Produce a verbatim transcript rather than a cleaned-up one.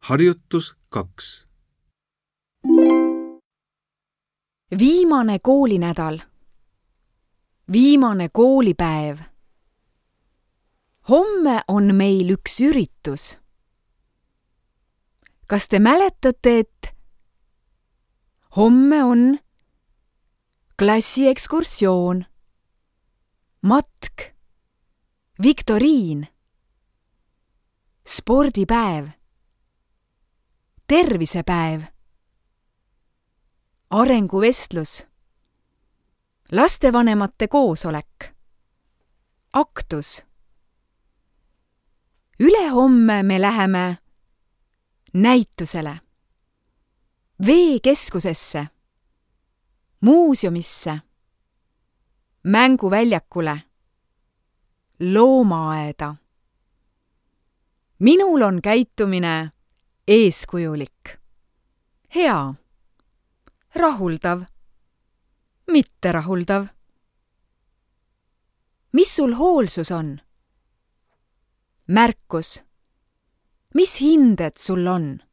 Harjutus kaks. Viimane koolinädal. Viimane koolipäev. Homme on meil üks üritus. Kas te mäletate, et homme on klassiekskursioon, matk, viktoriin, spordipäev, tervisepäev, arenguvestlus, lastevanemate koosolek, aktus. Ülehomme me läheme näitusele, veekeskusesse, muuseumisse, mänguväljakule, loomaaeda. Minul on käitumine eeskujulik, hea, rahuldav, mitterahuldav. Mis sul hoolsus on? Märkus. Mis hinded sul on?